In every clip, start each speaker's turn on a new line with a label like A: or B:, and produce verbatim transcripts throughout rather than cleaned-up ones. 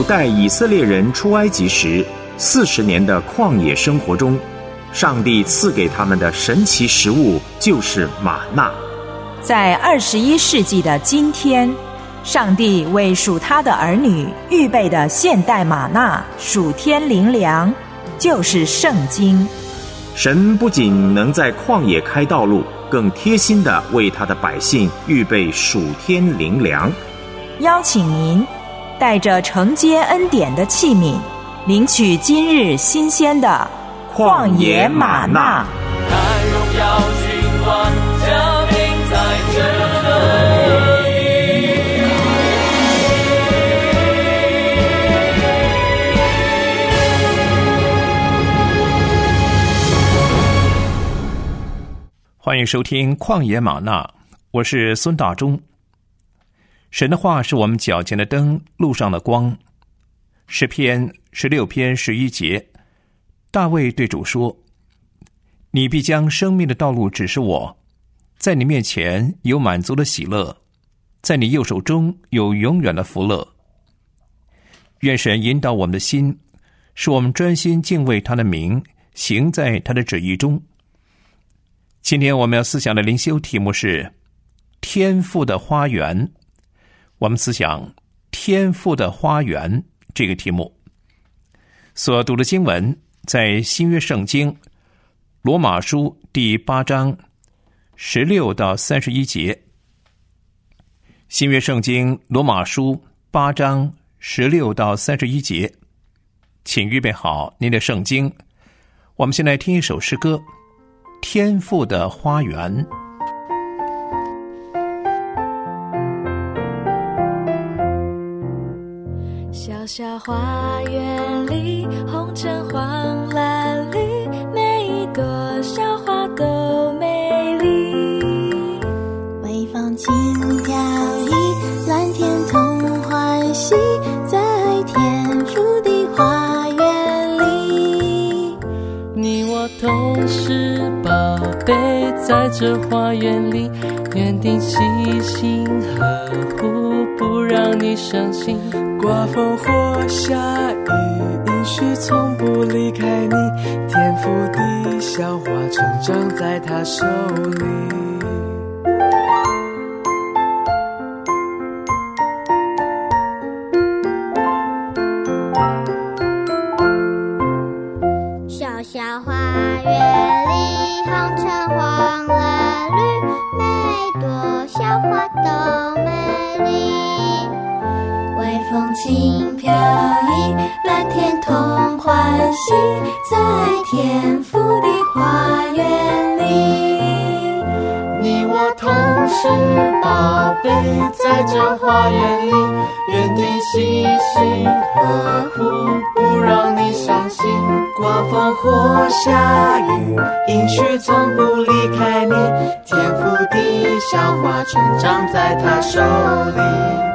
A: 古代以色列人出埃及时四十年的旷野生活中，上帝赐给他们的神奇食物就是玛纳。
B: 在二十一世纪的今天，上帝为属他的儿女预备的现代玛纳属天灵粮，就是圣经。
A: 神不仅能在旷野开道路，更贴心地为他的百姓预备属天灵粮。
B: 邀请您带着承接恩典的器皿，领取今日新鲜的旷野玛纳。
C: 看荣耀君王降临在这里。
D: 欢迎收听旷野玛纳，我是孙大中。神的话是我们脚前的灯，路上的光。诗篇十六篇十一节，大卫对主说：你必将生命的道路指示我，在你面前有满足的喜乐，在你右手中有永远的福乐。愿神引导我们的心，使我们专心敬畏他的名，行在他的旨意中。今天我们要思想的灵修题目是天父的花园。我们思想天父的花园这个题目。所读的经文在新约圣经罗马书第八章十六到三十一节。新约圣经罗马书八章十六到三十一节，请预备好您的圣经。我们先来听一首诗歌，天父的花园。
E: 小小花园里，红橙黄蓝绿，每一朵小花都美丽。
F: 微风轻飘逸，蓝天同欢喜，在天父的花园里。
C: 你我同是宝贝，在这花园里，园丁细心呵护，不让你伤心。刮风或下雨，应许从不离开你，天赋的小花成长在他手里。
F: 小小花园里，红橙黄蓝绿，每朵小花都美丽。微风轻飘逸，蓝天同欢喜，在天父的花园里。
C: 你我同是宝贝，在这花园里，园丁细心呵护，不让你伤心。刮风或下雨，应许从不离开你，天赋的小花成长在他手里。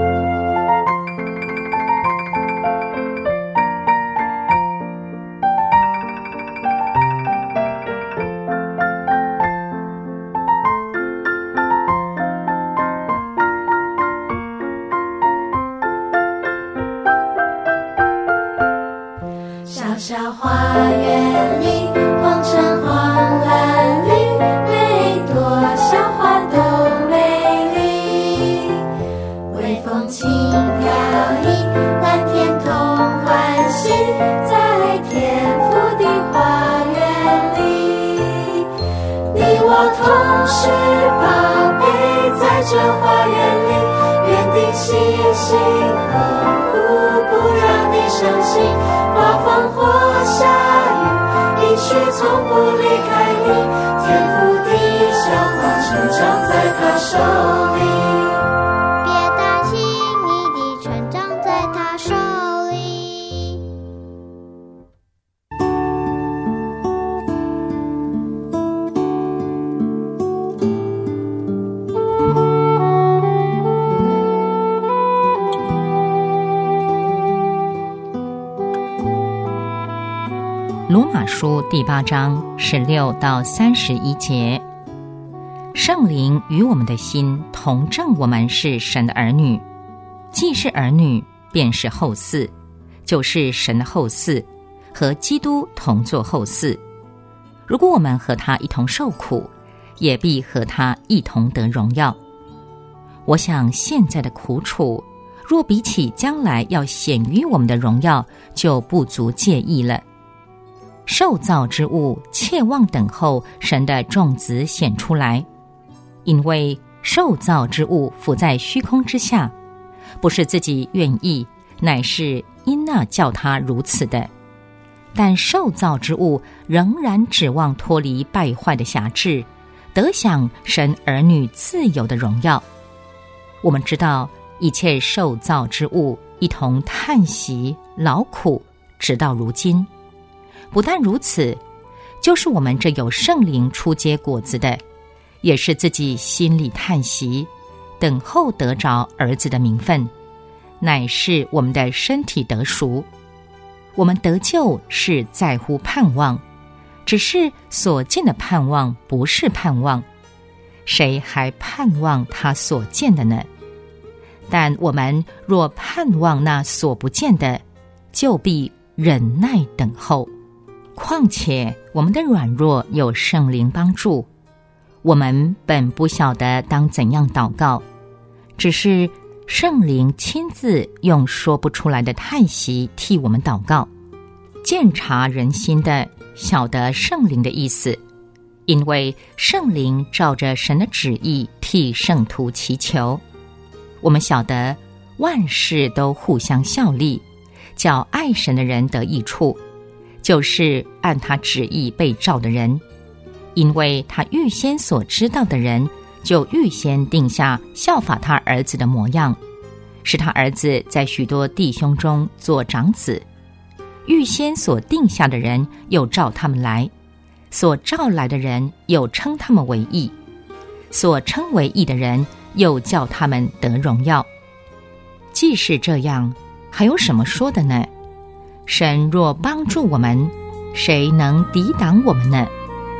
E: 小花园里，红橙黄蓝绿，每朵小花都美丽。微风轻飘逸，蓝天同欢喜，在天父的花园里。你我同是宝贝，在这花园里，园丁细心呵护，不让你伤心。刮风或下雨，应许从不离开你，天赋的小花成长在他手里。
F: 别担心，你的成长在他手里。
G: 罗马书第八章十六到三十一节，圣灵与我们的心同证我们是神的儿女，既是儿女， 便是后嗣，就是神的后嗣，和基督同作后嗣。如果我们和他一同受苦，也必和他一同得荣耀。我想现在的苦楚，若比起将来要显于我们的荣耀，就不足介意了。受造之物切望等候神的众子显出来，因为受造之物伏在虚空之下，不是自己愿意，乃是因那叫他如此的。但受造之物仍然指望脱离败坏的辖制，得享神儿女自由的荣耀。我们知道一切受造之物一同叹息劳苦，直到如今。不但如此，就是我们这有圣灵初结果子的，也是自己心里叹息，等候得着儿子的名分，乃是我们的身体得赎。我们得救是在乎盼望，只是所见的盼望不是盼望，谁还盼望他所见的呢？但我们若盼望那所不见的，就必忍耐等候。况且我们的软弱有圣灵帮助，我们本不晓得当怎样祷告，只是圣灵亲自用说不出来的叹息替我们祷告。鉴察人心的，晓得圣灵的意思，因为圣灵照着神的旨意替圣徒祈求。我们晓得万事都互相效力，叫爱神的人得益处，就是按他旨意被召的人。因为他预先所知道的人，就预先定下效法他儿子的模样，使他儿子在许多弟兄中做长子。预先所定下的人，又召他们来；所召来的人，又称他们为义；所称为义的人，又叫他们得荣耀。既是这样，还有什么说的呢？神若帮助我们，谁能抵挡我们呢？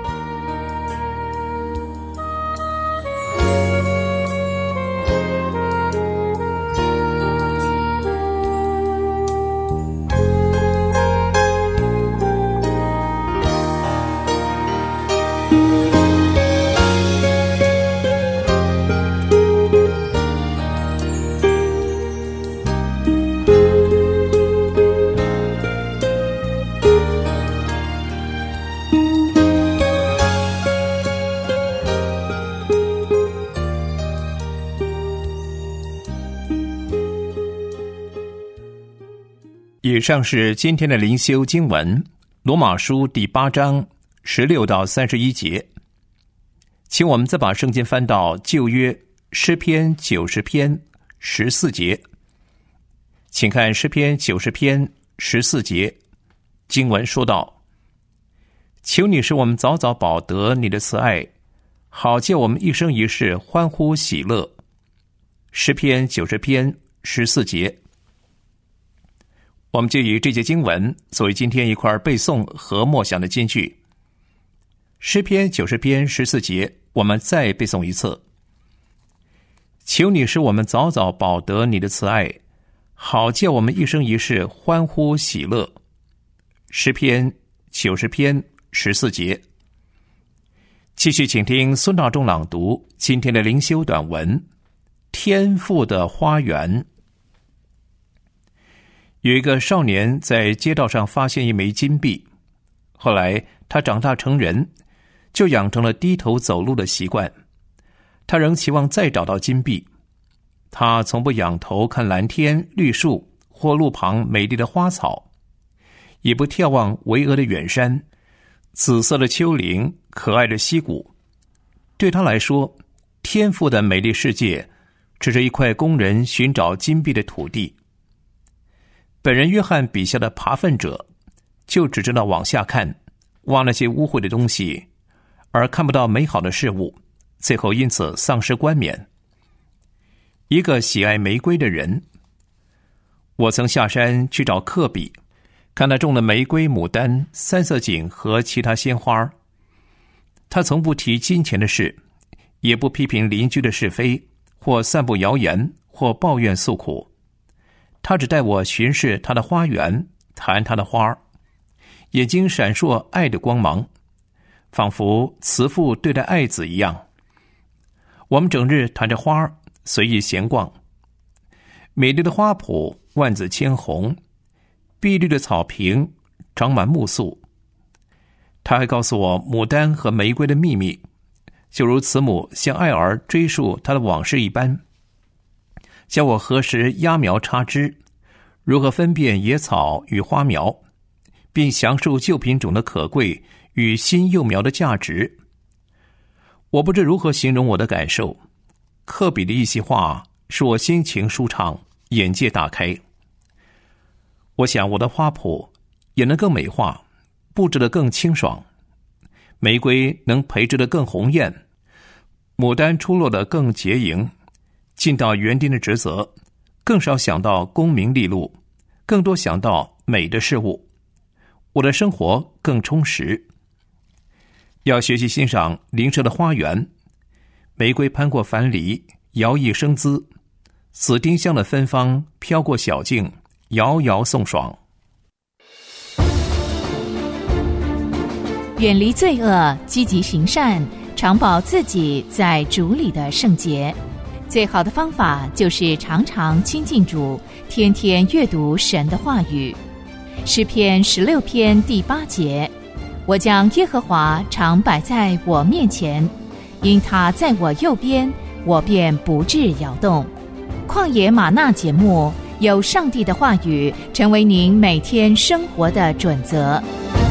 D: 以上是今天的灵修经文，罗马书第八章十六到三十一节。请我们再把圣经翻到旧约诗篇九十篇十四节。请看诗篇九十篇十四节，经文说道：求你使我们早早饱得你的慈爱，好叫我们一生一世欢呼喜乐。诗篇九十篇十四节。我们就以这节经文作为今天一块背诵和默想的金句。诗篇九十篇十四节，我们再背诵一次：求你使我们早早饱得你的慈爱，好叫我们一生一世欢呼喜乐。诗篇九十篇十四节。继续请听孙大中朗读今天的灵修短文《天父的花园》。有一个少年在街道上发现一枚金币，后来他长大成人，就养成了低头走路的习惯。他仍期望再找到金币。他从不仰头看蓝天绿树或路旁美丽的花草，也不眺望巍峨的远山、紫色的丘陵、可爱的溪谷。对他来说，天父的美丽世界只是一块工人寻找金币的土地。本人约翰笔下的扒粪者，就只知道往下看，挖那些污秽的东西，而看不到美好的事物，最后因此丧失冠冕。一个喜爱玫瑰的人，我曾下山去找克比，看他种的玫瑰、牡丹、三色堇和其他鲜花。他从不提金钱的事，也不批评邻居的是非，或散布谣言，或抱怨诉苦。 他只带我巡视他的花园，谈他的花儿，眼睛闪烁爱的光芒，仿佛慈父对待爱子一样。我们整日谈着花儿，随意闲逛。美丽的花圃万紫千红，碧绿的草坪长满木素。他还告诉我牡丹和玫瑰的秘密，就如慈母向爱儿追溯他的往事一般，教我何时压苗插枝，如何分辨野草与花苗，并详述旧品种的可贵与新幼苗的价值。我不知如何形容我的感受，刻笔的一席话使我心情舒畅，眼界大开。我想我的花圃也能更美化，布置得更清爽，玫瑰能培植得更红艳，牡丹出落得更洁莹。尽到园丁的职责，更少想到功名利禄，更多想到美的事物，我的生活更充实。要学习欣赏邻舍的花园，玫瑰攀过樊篱，摇曳生姿；紫丁香的芬芳飘过小径，遥遥送爽。
H: 远离罪恶，积极行善，常保自己在主里的圣洁。最好的方法就是常常亲近主，天天阅读神的话语。诗篇十六篇第八节，我将耶和华常摆在我面前，因他在我右边，我便不致摇动。旷野吗哪节目，有上帝的话语成为您每天生活的准则。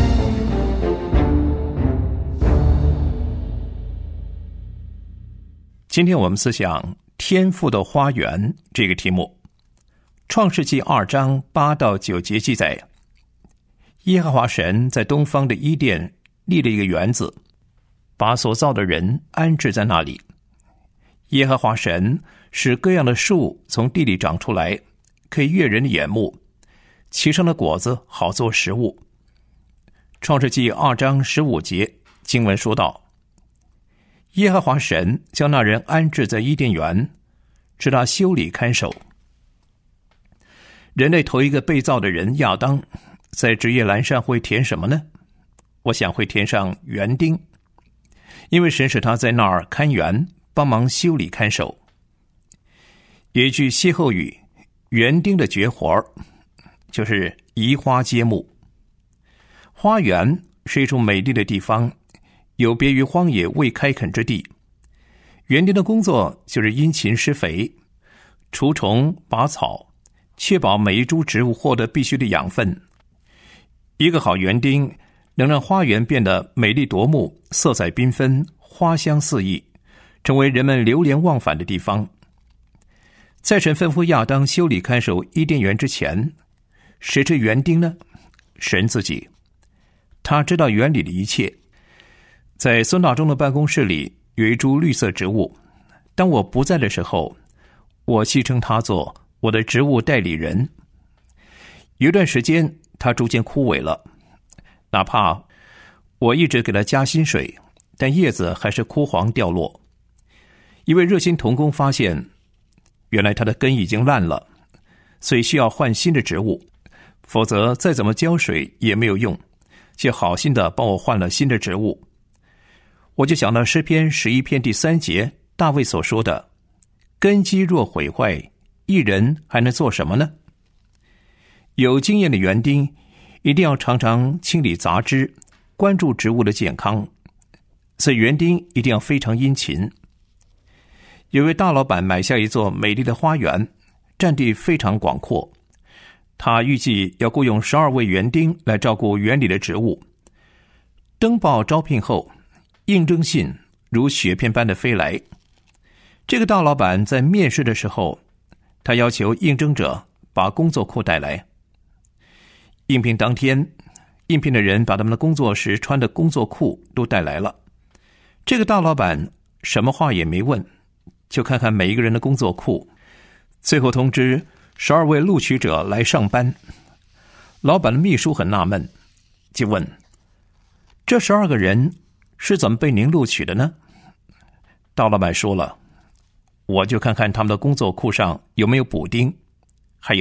D: 今天我们思想天父的花园这个题目。创世纪二章八到九节记载，耶和华神在东方的伊甸立了一个园子，把所造的人安置在那里。耶和华神使各样的树从地里长出来，可以悦人的眼目，其上的果子好做食物。创世纪二章十五节经文说道，耶和华神将那人安置在伊甸园，使他修理看守。人类头一个被造的人亚当，在职业栏上会填什么呢？我想会填上园丁，因为神使他在那儿看园，帮忙修理看守。有一句歇后语，园丁的绝活就是移花接木。花园是一处美丽的地方，有别于荒野未开垦之地。园丁的工作就是殷勤施肥、除虫拔草，确保每一株植物获得必须的养分。一个好园丁能让花园变得美丽夺目，色彩缤纷，花香四溢，成为人们流连忘返的地方。在神吩咐亚当修理看守伊甸园之前，谁是园丁呢？神自己，他知道园里的一切。在孙大中的办公室里有一株绿色植物，当我不在的时候，我戏称他做我的植物代理人。有一段时间他逐渐枯萎了，哪怕我一直给他加薪水，但叶子还是枯黄掉落。一位热心同工发现，原来他的根已经烂了，所以需要换新的植物，否则再怎么浇水也没有用，就好心的帮我换了新的植物。我就想到诗篇十一篇第三节大卫所说的，根基若毁坏，一人还能做什么呢？有经验的园丁一定要常常清理杂枝，关注植物的健康，所以园丁一定要非常殷勤。有位大老板买下一座美丽的花园，占地非常广阔，他预计要雇佣十二位园丁来照顾园里的植物。登报招聘后，应征信如雪片般的飞来。这个大老板在面试的时候，他要求应征者把工作裤带来。应聘当天，应聘的人把他们的工作时穿的工作裤都带来了。这个大老板什么话也没问，就看看每一个人的工作裤，最后通知十二位录取者来上班。老板的秘书很纳闷，就问，这十二个人是怎么被您录取的呢？大老板说了，我就看看他们的工作裤上有没有补丁，还有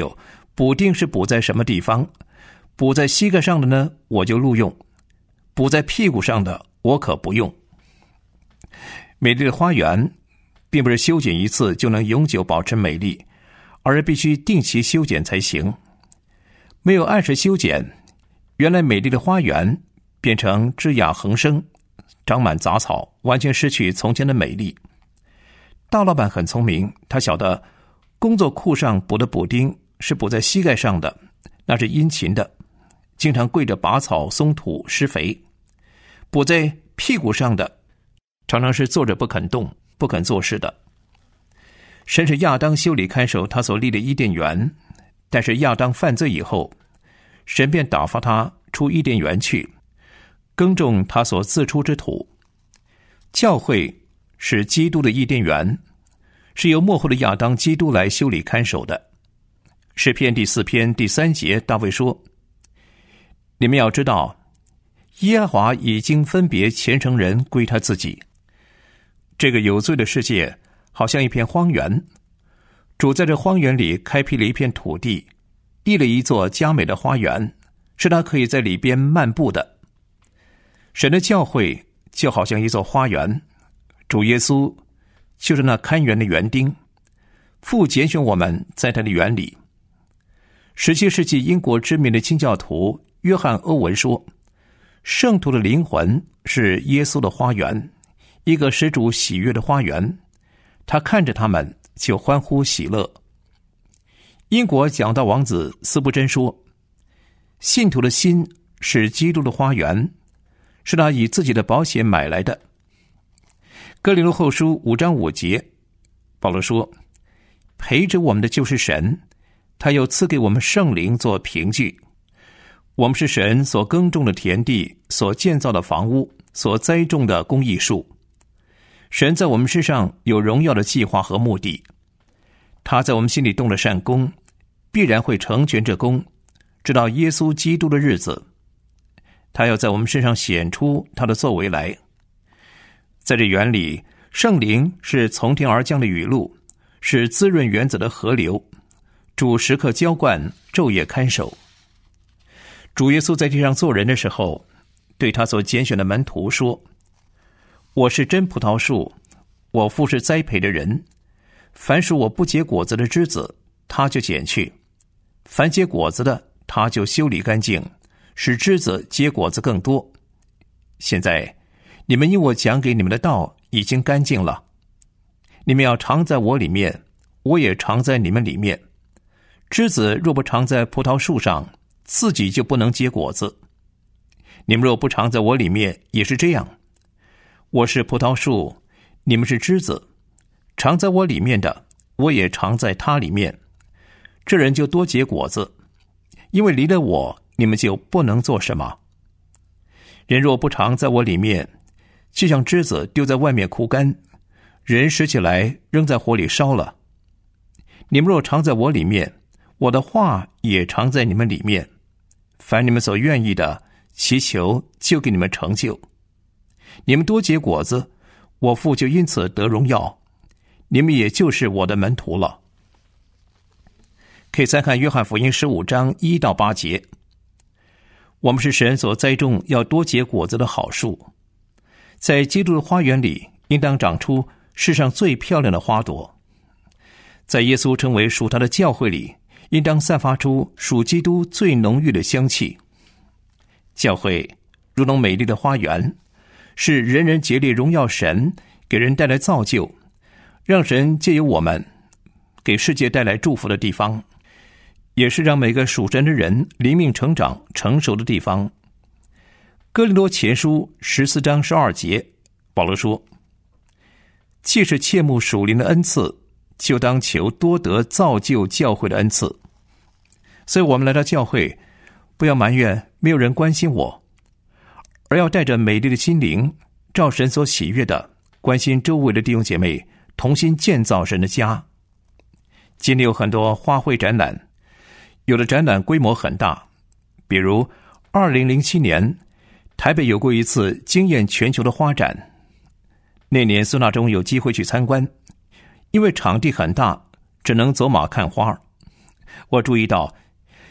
D: 补丁是补在什么地方？补在膝盖上的呢，我就录用；补在屁股上的，我可不用。美丽的花园，并不是修剪一次就能永久保持美丽，而必须定期修剪才行。没有按时修剪，原来美丽的花园变成枝桠横生，长满杂草，完全失去从前的美丽。大老板很聪明，他晓得工作裤上补的补丁是补在膝盖上的，那是殷勤的，经常跪着拔草松土施肥；补在屁股上的，常常是坐着不肯动，不肯做事的。神使亚当修理看守他所立的伊甸园，但是亚当犯罪以后，神便打发他出伊甸园去，耕种他所自出之土。教会是基督的伊甸园，是由末后的亚当基督来修理看守的。诗篇第四篇第三节，大卫说：你们要知道，耶和华已经分别虔诚人归他自己。这个有罪的世界好像一片荒原，主在这荒原里开辟了一片土地，立了一座佳美的花园，是他可以在里边漫步的。神的教会就好像一座花园，主耶稣就是那看园的园丁，父拣选我们在他的园里。十七世纪英国知名的清教徒约翰·欧文说，圣徒的灵魂是耶稣的花园，一个使主喜悦的花园，他看着他们就欢呼喜乐。英国讲道王子司布真说，信徒的心是基督的花园，是他以自己的宝血买来的。哥林多后书五章五节，保罗说，陪着我们的就是神，他又赐给我们圣灵做凭据。我们是神所耕种的田地，所建造的房屋，所栽种的公益树。神在我们身上有荣耀的计划和目的，他在我们心里动了善功，必然会成全这功，直到耶稣基督的日子。他要在我们身上显出他的作为来。在这园里，圣灵是从天而降的雨露，是滋润园子的河流，主时刻浇灌，昼夜看守。主耶稣在地上做人的时候，对他所拣选的门徒说，我是真葡萄树，我父是栽培的人，凡属我不结果子的枝子，他就剪去；凡结果子的，他就修理干净，使枝子结果子更多。现在你们因我讲给你们的道已经干净了，你们要常在我里面，我也常在你们里面。枝子若不常在葡萄树上，自己就不能结果子。你们若不常在我里面，也是这样。我是葡萄树，你们是枝子，常在我里面的，我也常在他里面。这人就多结果子，因为离了我，你们就不能做什么。人若不常在我里面，就像枝子丢在外面枯干，人拾起来扔在火里烧了。你们若常在我里面，我的话也常在你们里面，凡你们所愿意的，祈求就给你们成就。你们多结果子，我父就因此得荣耀，你们也就是我的门徒了。可以再看约翰福音十五章一到八节，我们是神所栽种要多结果子的好树，在基督的花园里，应当长出世上最漂亮的花朵。在耶稣成为属他的教会里，应当散发出属基督最浓郁的香气。教会如同美丽的花园，是人人竭力荣耀神，给人带来造就，让神借由我们给世界带来祝福的地方，也是让每个属神的人灵命成长成熟的地方。哥林多前书十四章十二节，保罗说，既是切慕属灵的恩赐，就当求多得造就教会的恩赐。所以我们来到教会，不要埋怨没有人关心我，而要带着美丽的心灵，照神所喜悦的，关心周围的弟兄姐妹，同心建造神的家。今天有很多花卉展览，有的展览规模很大，比如二零零七年台北有过一次惊艳全球的花展，那年孙大中有机会去参观，因为场地很大，只能走马看花。我注意到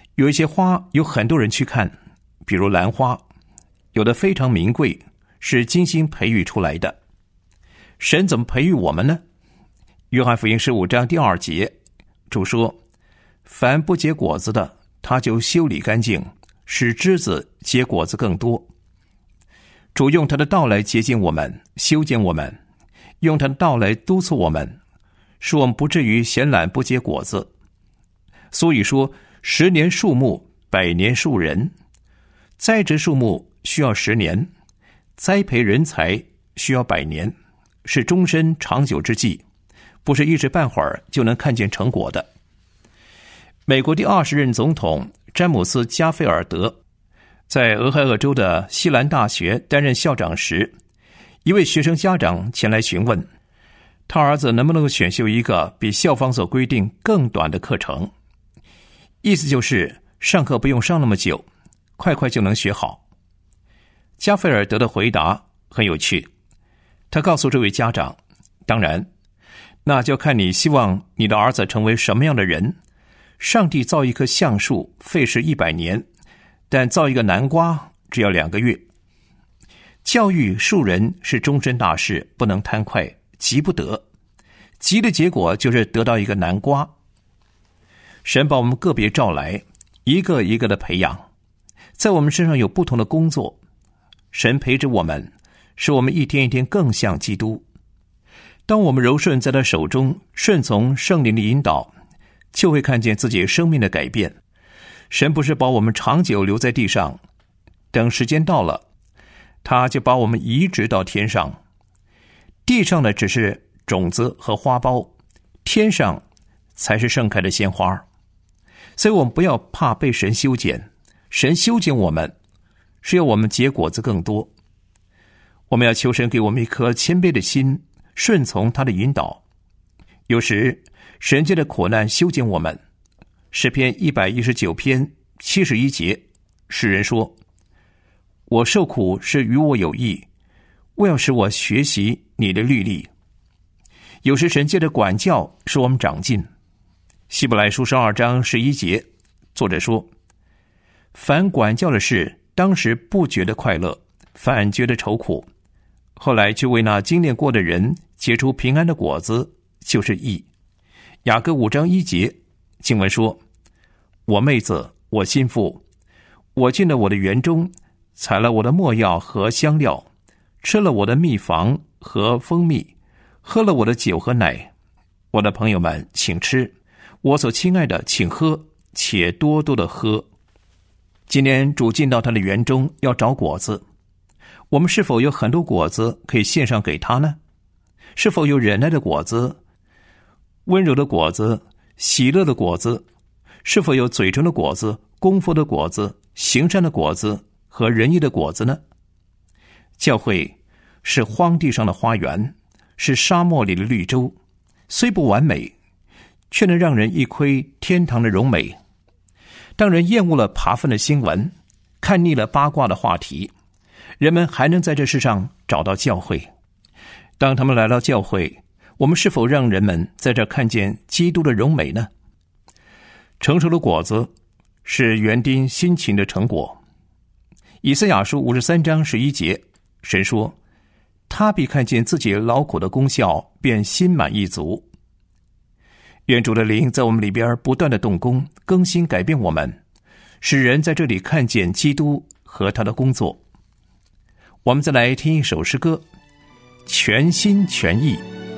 D: 有一些花有很多人去看，比如兰花，有的非常名贵，是精心培育出来的。神怎么培育我们呢？约翰福音十五章第二节，主说：凡不结果子的，他就修理干净，使枝子结果子更多。主用他的道来洁净我们，修剪我们，用他的道来督促我们，使我们不至于闲懒不结果子。所以说，十年树木，百年树人。栽植树木需要十年，栽培人才需要百年，是终身长久之计，不是一时半会儿就能看见成果的。美国第二十任总统詹姆斯·加菲尔德在俄亥俄州的西兰大学担任校长时，一位学生家长前来询问，他儿子能不能够选修一个比校方所规定更短的课程，意思就是上课不用上那么久，快快就能学好。加菲尔德的回答很有趣，他告诉这位家长，当然，那就看你希望你的儿子成为什么样的人。上帝造一棵橡树费时一百年，但造一个南瓜只要两个月。教育树人是终身大事，不能贪快，急不得。急的结果就是得到一个南瓜。神把我们个别召来，一个一个的培养，在我们身上有不同的工作。神陪着我们，使我们一天一天更像基督。当我们柔顺在他手中，顺从圣灵的引导，就会看见自己生命的改变。神不是把我们长久留在地上，等时间到了，他就把我们移植到天上。地上的只是种子和花苞，天上才是盛开的鲜花。所以我们不要怕被神修剪，神修剪我们是要我们结果子更多。我们要求神给我们一颗谦卑的心，顺从他的引导。有时神借着苦难修剪我们。诗篇一百一十九篇七十一节，诗人说：我受苦是与我有益，为要使我学习你的律例。有时神借着管教使我们长进。希伯来书十二章十一节，作者说：凡管教的事，当时不觉得快乐，反觉得愁苦，后来却为那经历过的人结出平安的果子，就是义。雅各五章一节，经文说：我妹子，我心腹，我进了我的园中，采了我的没药和香料，吃了我的蜜房和蜂蜜，喝了我的酒和奶。我的朋友们，请吃，我所亲爱的，请喝，且多多的喝。今天主进到他的园中，要找果子。我们是否有很多果子可以献上给他呢？是否有忍耐的果子，温柔的果子，喜乐的果子？是否有嘴唇的果子，功夫的果子，行善的果子和仁义的果子呢？教会是荒地上的花园，是沙漠里的绿洲，虽不完美，却能让人一窥天堂的荣美。当人厌恶了扒粪的新闻，看腻了八卦的话题，人们还能在这世上找到教会。当他们来到教会，我们是否让人们在这看见基督的荣美呢？成熟的果子是园丁辛勤的成果。以赛亚书五十三章十一节，神说：他必看见自己劳苦的功效，便心满意足。愿主的灵在我们里边不断的动工，更新改变我们，使人在这里看见基督和他的工作。我们再来听一首诗歌，全心全意。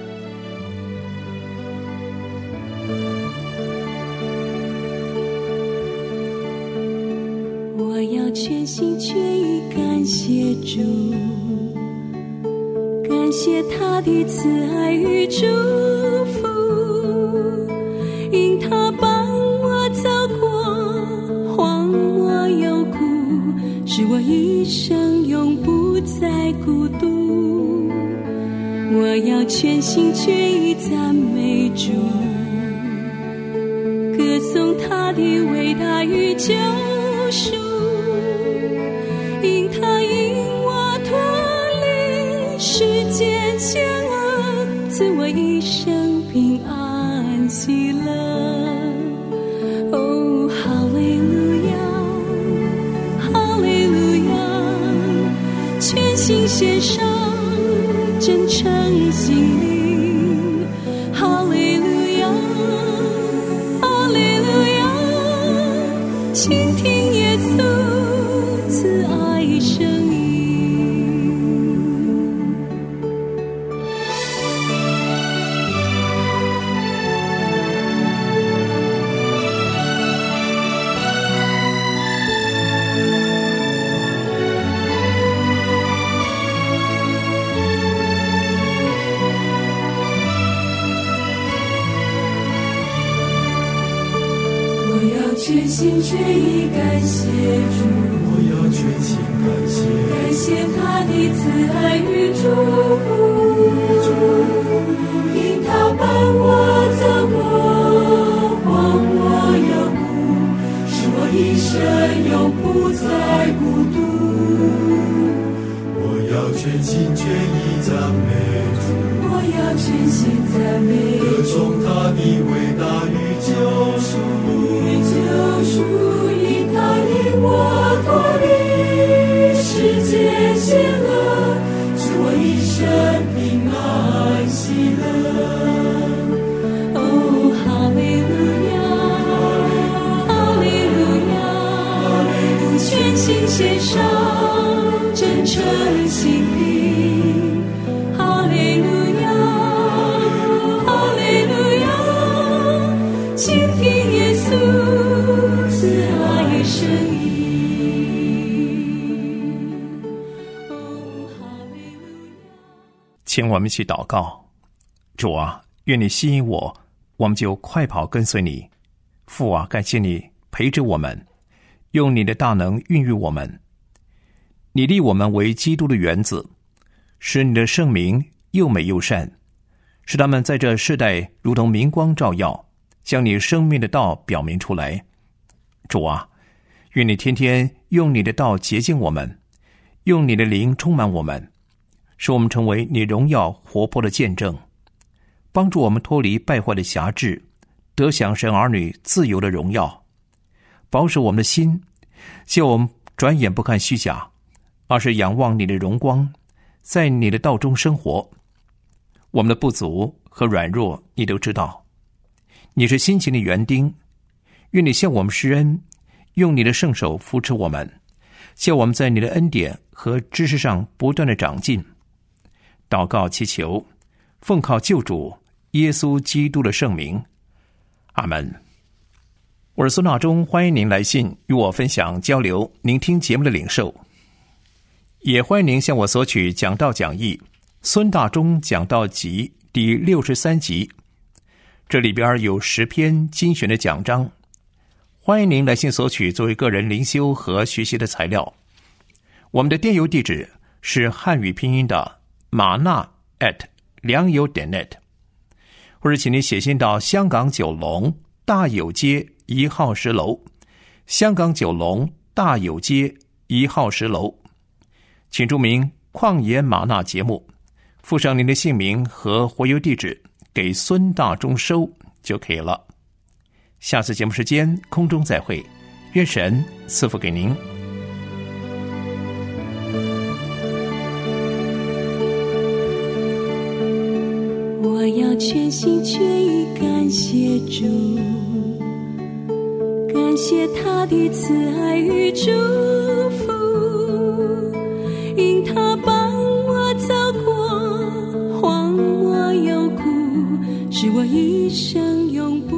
I: 我要全心全意感谢主，感谢他的慈爱与祝福，因他帮我走过荒漠幽谷，使我一生永不再孤独。我要全心全意赞美主，歌颂他的伟大与救赎，因他引我脱离世间险恶，赐我一生平安喜乐。哦，哈利路献上真诚心灵。哈利路亚，哈利路亚，倾听耶稣慈爱声音。全心全意感谢主，
C: 我要全心感谢，
I: 感谢他的慈爱与祝福，因他伴我走过荒漠幽谷，使我一生永不再孤独。
C: 我要全心全意赞美主，
I: 我要全心赞美主，
C: 歌颂他的伟大与救赎。
I: 救赎因他领我脱离世界险恶，使我一生平安喜乐。哦，哈利路亚，哈利路亚，全心献上真诚心灵。哈利路亚，哈利路亚，倾听耶稣声音。
D: 请我们一起祷告。主啊，愿你吸引我，我们就快跑跟随你。父啊，感谢你陪着我们，用你的大能孕育我们。你立我们为基督的园子，使你的圣名又美又善，使他们在这世代如同明光照耀，将你生命的道表明出来。主啊，愿你天天用你的道洁净我们，用你的灵充满我们，使我们成为你荣耀活泼的见证，帮助我们脱离败坏的辖制，得享神儿女自由的荣耀。保守我们的心，叫我们转眼不看虚假，而是仰望你的荣光，在你的道中生活。我们的不足和软弱你都知道，你是辛勤的园丁，愿你向我们施恩，用你的圣手扶持我们，叫我们在你的恩典和知识上不断的长进。祷告祈求，奉靠救主耶稣基督的圣名，阿们。我是孙大中，欢迎您来信与我分享交流您听节目的领受，也欢迎您向我索取讲道讲义孙大中讲道集第六十三集，这里边有十篇精选的讲章，欢迎您来信索取作为个人灵修和学习的材料。我们的电邮地址是汉语拼音的马纳 at 良友点 net， 或者请您写信到香港九龙大有街一号十楼，香港九龙大有街一号十楼，请注明旷野马纳节目，附上您的姓名和回邮地址给孙大中收就可以了。下次节目时间空中再会，愿神赐福给您。
I: 我要全心全意感谢主，感谢他的慈爱与祝福，因他伴我走过荒漠幽谷，使我一生永不